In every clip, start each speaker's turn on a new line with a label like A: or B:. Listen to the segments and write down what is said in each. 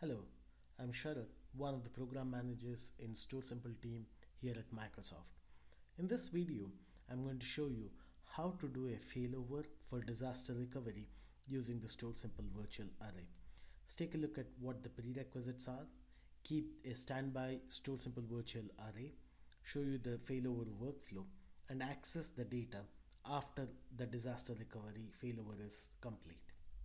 A: Hello, I'm Sharat, one of the program managers in StoreSimple team here at Microsoft. In this video, I'm going to show you how to do a failover for disaster recovery using the StoreSimple virtual array. Let's take a look at what the prerequisites are. Keep a standby StoreSimple virtual array, show you the failover workflow, and access the data after the disaster recovery failover is complete.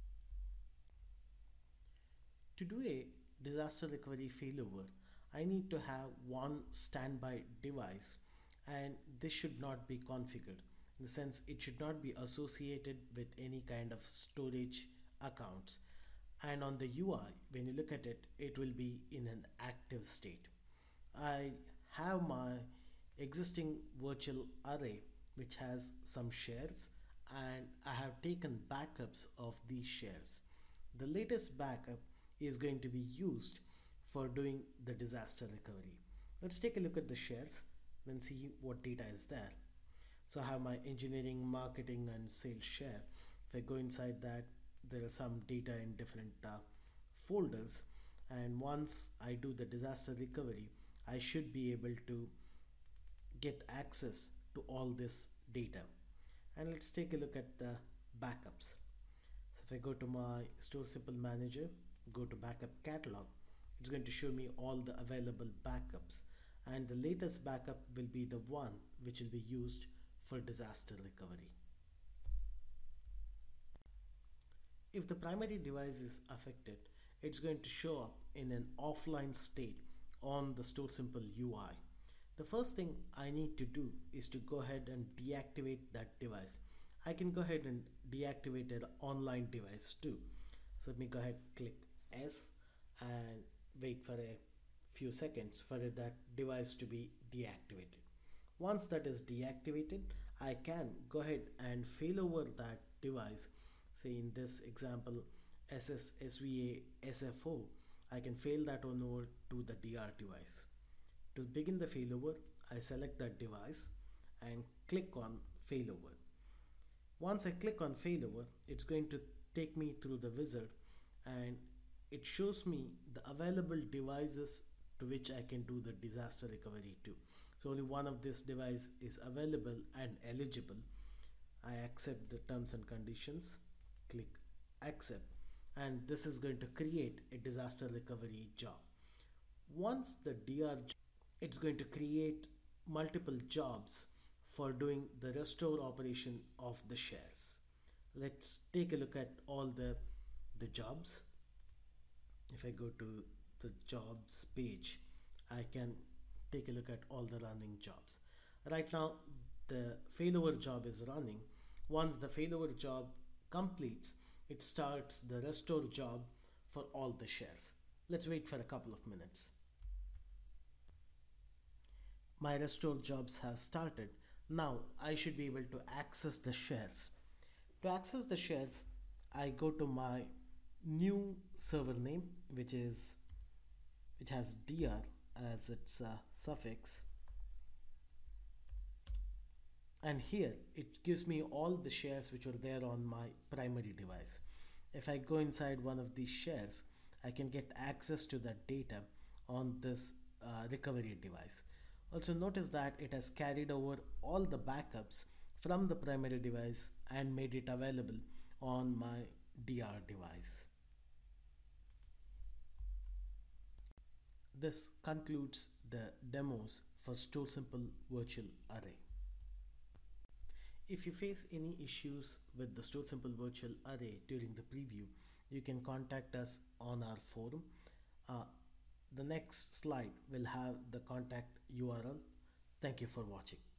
A: To do a disaster recovery failover, I need to have one standby device, and this should not be configured. In the sense, it should not be associated with any kind of storage accounts. And on the UI, when you look at it, it will be in an active state. I have my existing virtual array which has some shares, and I have taken backups of these shares. The latest backup is going to be used for doing the disaster recovery. Let's take a look at the shares and see what data is there. So I have my engineering, marketing and sales share. If I go inside that, there are some data in different folders, and once I do the disaster recovery, I should be able to get access to all this data. And let's take a look at the backups. So if I go to my StoreSimple manager, go to backup catalog, it's going to show me all the available backups, and the latest backup will be the one which will be used for disaster recovery. If the primary device is affected, it's going to show up in an offline state on the StoreSimple UI. The first thing I need to do is to go ahead and deactivate that device. I can go ahead and deactivate an online device too. So let me go ahead, click S and wait for a few seconds for that device to be deactivated. Once that is deactivated, I can go ahead and failover that device. Say in this example, SSSVA SFO, I can fail that on over to the DR device. To begin the failover, I select that device and click on failover. Once I click on failover, it's going to take me through the wizard, and it shows me the available devices to which I can do the disaster recovery to. So only one of this device is available and eligible. I accept the terms and conditions, click accept, and this is going to create a disaster recovery job. Once the DR, it's going to create multiple jobs for doing the restore operation of the shares. Let's take a look at all the jobs. If I go to the jobs page, I can take a look at all the running jobs. Right now, the failover job is running. Once the failover job completes, it starts the restore job for all the shares. Let's wait for a couple of minutes. My restore jobs have started. Now I should be able to access the shares. To access the shares, I go to my new server name, which has dr as its suffix, and here it gives me all the shares which were there on my primary device. If I go inside one of these shares, I can get access to that data on this recovery device. Also notice that it has carried over all the backups from the primary device and made it available on my DR device. This concludes the demos for StoreSimple Virtual Array. If you face any issues with the StoreSimple Virtual Array during the preview, you can contact us on our forum. The next slide will have the contact URL. Thank you for watching.